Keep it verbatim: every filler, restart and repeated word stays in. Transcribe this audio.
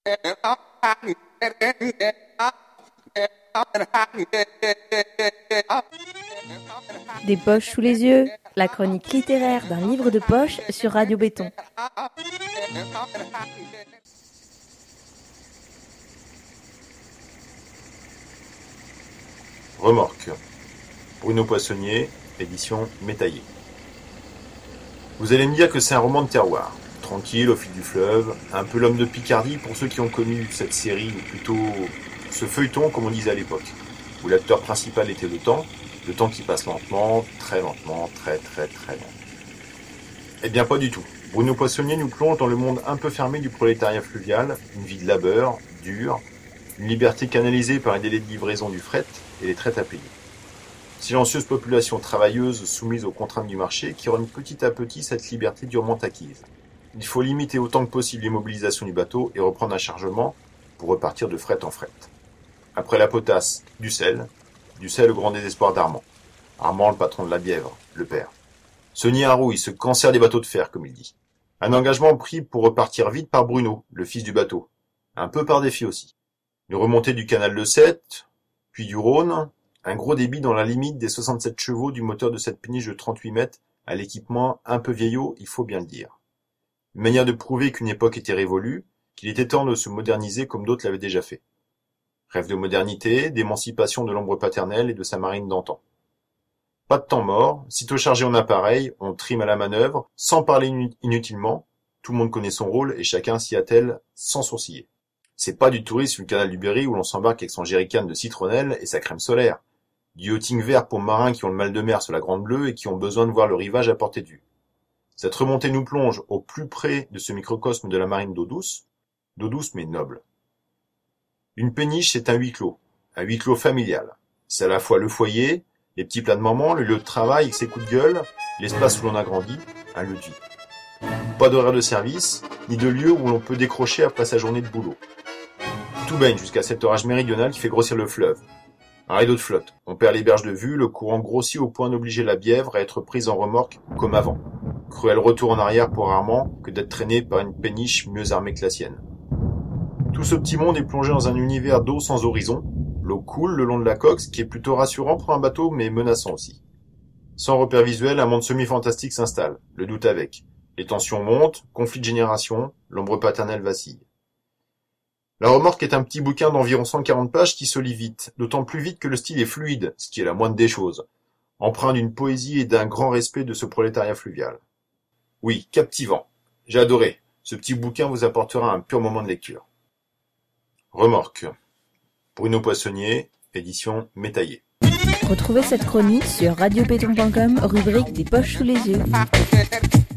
Des poches sous les yeux, la chronique littéraire d'un livre de poche sur Radio Béton. Remorque. Bruno Poissonnier, édition Métaillé. Vous allez me dire que c'est un roman de terroir. Tranquille, au fil du fleuve, un peu l'homme de Picardie pour ceux qui ont connu cette série, ou plutôt ce feuilleton, comme on disait à l'époque, où l'acteur principal était le temps, le temps qui passe lentement, très lentement, très très très lentement. Eh bien pas du tout. Bruno Poissonnier nous plonge dans le monde un peu fermé du prolétariat fluvial, une vie de labeur, dure, une liberté canalisée par un délai de livraison du fret et les traites à payer. Silencieuse population travailleuse soumise aux contraintes du marché qui rogne petit à petit cette liberté durement acquise. Il faut limiter autant que possible l'immobilisation du bateau et reprendre un chargement pour repartir de fret en fret. Après la potasse, du sel, du sel au grand désespoir d'Armand. Armand, le patron de la Bièvre, le père. Se nie un rouille, ce cancer des bateaux de fer, comme il dit. Un engagement pris pour repartir vite par Bruno, le fils du bateau. Un peu par défi aussi. Une remontée du canal de Sète, puis du Rhône, un gros débit dans la limite des soixante-sept chevaux du moteur de cette péniche de trente-huit mètres, à l'équipement un peu vieillot, il faut bien le dire. Une manière de prouver qu'une époque était révolue, qu'il était temps de se moderniser comme d'autres l'avaient déjà fait. Rêve de modernité, d'émancipation de l'ombre paternelle et de sa marine d'antan. Pas de temps mort, sitôt chargé en appareil, on trime à la manœuvre, sans parler inutilement, tout le monde connaît son rôle et chacun s'y attelle sans sourciller. C'est pas du tourisme sur le canal du Berry où l'on s'embarque avec son jerrycan de citronnelle et sa crème solaire. Du yachting vert pour marins qui ont le mal de mer sur la Grande Bleue et qui ont besoin de voir le rivage à portée de vue. Cette remontée nous plonge au plus près de ce microcosme de la marine d'eau douce, d'eau douce mais noble. Une péniche, c'est un huis clos, un huis clos familial. C'est à la fois le foyer, les petits plats de maman, le lieu de travail avec ses coups de gueule, l'espace où l'on a grandi, un lieu de vie. Pas d'horaire de service, ni de lieu où l'on peut décrocher après sa journée de boulot. Tout baigne jusqu'à cet orage méridional qui fait grossir le fleuve. Un rideau de flotte. On perd les berges de vue, le courant grossit au point d'obliger la Bièvre à être prise en remorque comme avant. Cruel retour en arrière pour Armand que d'être traîné par une péniche mieux armée que la sienne. Tout ce petit monde est plongé dans un univers d'eau sans horizon. L'eau coule le long de la coque, ce qui est plutôt rassurant pour un bateau, mais menaçant aussi. Sans repère visuel, un monde semi-fantastique s'installe, le doute avec. Les tensions montent, conflit de génération, l'ombre paternelle vacille. La remorque est un petit bouquin d'environ cent quarante pages qui se lit vite, d'autant plus vite que le style est fluide, ce qui est la moindre des choses, empreint d'une poésie et d'un grand respect de ce prolétariat fluvial. Oui, captivant. J'ai adoré. Ce petit bouquin vous apportera un pur moment de lecture. Remorque. Bruno Poissonnier, édition Métaillé. Retrouvez cette chronique sur radio béton point com, rubrique des poches sous les yeux.